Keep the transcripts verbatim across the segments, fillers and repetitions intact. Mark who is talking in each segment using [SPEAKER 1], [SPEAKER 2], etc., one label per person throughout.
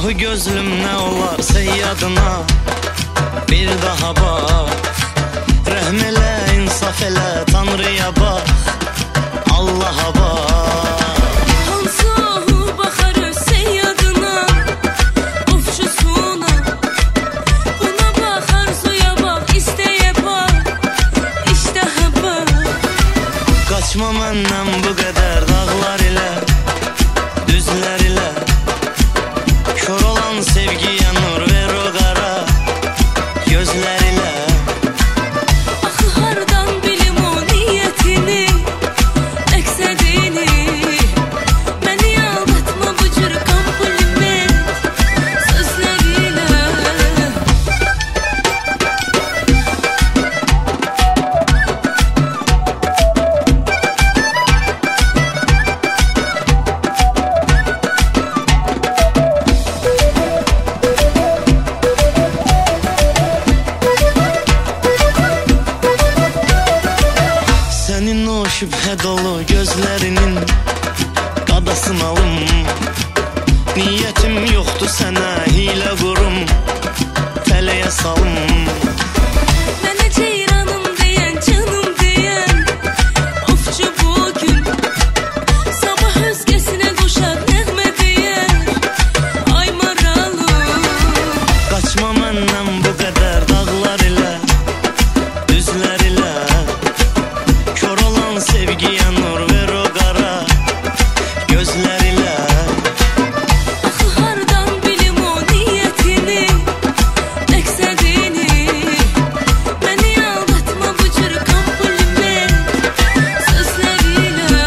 [SPEAKER 1] Ah gözlüm ne olar seyyadına, bir daha bak. Rəhm elə, insaf elə, Tanrıya bak, Allah'a bak.
[SPEAKER 2] Hansı baxarı seyyadına, ovçusuna. Buna bak, arzuya bak, istəyə bak, iştaha bak.
[SPEAKER 1] Qaçma məndən bu qədər dağlar ilə, düzlər ilə. Kör olan sevgiyə nur ver o qara gözlər ilə.
[SPEAKER 2] Axı hardan bilim o niyyətini, məqsədini. Məni aldatma bu cür kompliment sözlərilə.
[SPEAKER 1] Sənin o şübhə dolu gözlərinin qadasını alım. Niyyətim yoxdur sənə hilə qurum, tələyə salım.
[SPEAKER 2] Mənə ceyranım deyən, canım deyən ovçu bugün. Sabah özgəsinə qoşar nəğmə deyər, ay maralım.
[SPEAKER 1] Qaçma məndən bu qədər dağlar ilə, düzlər ilə. Kör olan sevgiyə nur ver o qara gözlər ilə.
[SPEAKER 2] Axı hardan bilim o niyyətini, məqsədini. Məni aldatma bu cür kompliment sözlərilə.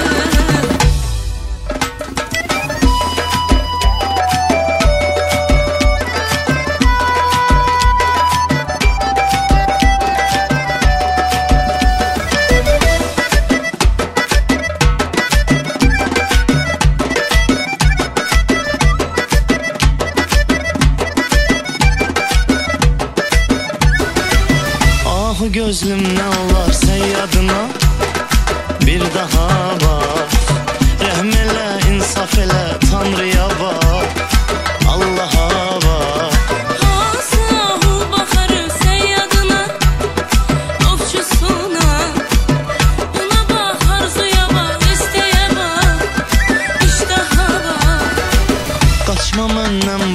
[SPEAKER 1] Ah gözlüm ne olar seyyadına, bir daha bak. Rəhm elə, insaf elə, Tanrıya bak, Allah'a bak.
[SPEAKER 2] Hansı baxarı seyyadına, ovçusuna. Buna bax, arzuya bax, istəyə bax, iştaha bax.
[SPEAKER 1] Qaçma məndən